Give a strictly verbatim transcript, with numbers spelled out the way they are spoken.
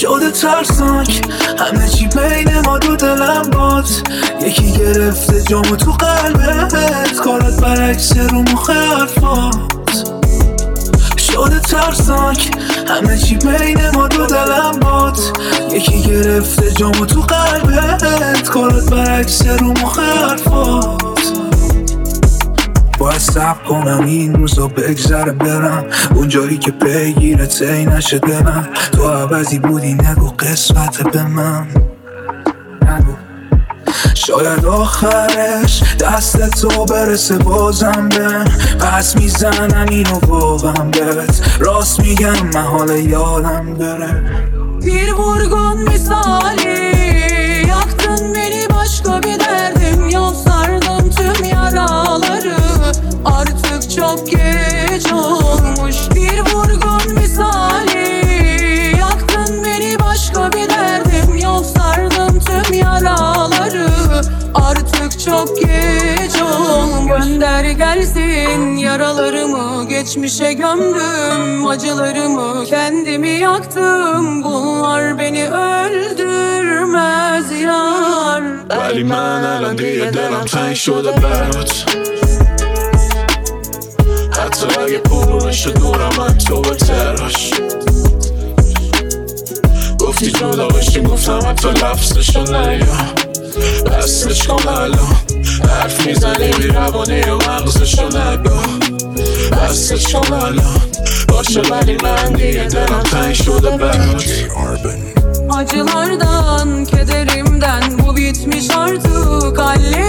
شده ترسناک، همه چی بین ما دو دلم باد. یکی گرفته جامو تو قلبت، کارت برعکس رو مخ حرفات. شده ترسناک، همه چی بین ما دو دلم باد. یکی گرفته جامو تو قلبت، کارت برعکس رو مخ حرفات. باید صبر کنم این روزا بگذره برم اونجایی که پیگیرت ای نشه دلم. تو عوضی بودی نگو قسمت به من، نگو. شاید آخرش دست تو برسه بازم بهم، پس میزنم اینو واقعا بهت، راست میگم محال yadam bere. Bir vurgun misali yaktın beni, başka bir derdim yok, sardım tüm yaraları, artık çok geç olmuş. Bir vurgun misali yaktın beni, başka bir derdim yok, sardım tüm yaraları, artık çok geç olmuş. Gönder gelsin yaralarımı, geçmişe gömdüm acılarımı, kendimi yaktım, bunlar beni öldürmez yar. ولی من الان دیگه دلم تنگ شده برات، حتی اگه پرونش دورم من تو بتراش. گفتی جدا بشیم، گفتم حتی لفظشو نیا، بسش کن الان حرف میزنی بی روانی و مغزشو نگو، بسش کن الان باشه. ولی من دیگه دلم تنگ شده برات. Acılardan, kederimden bu bitmiş artık. Hallerim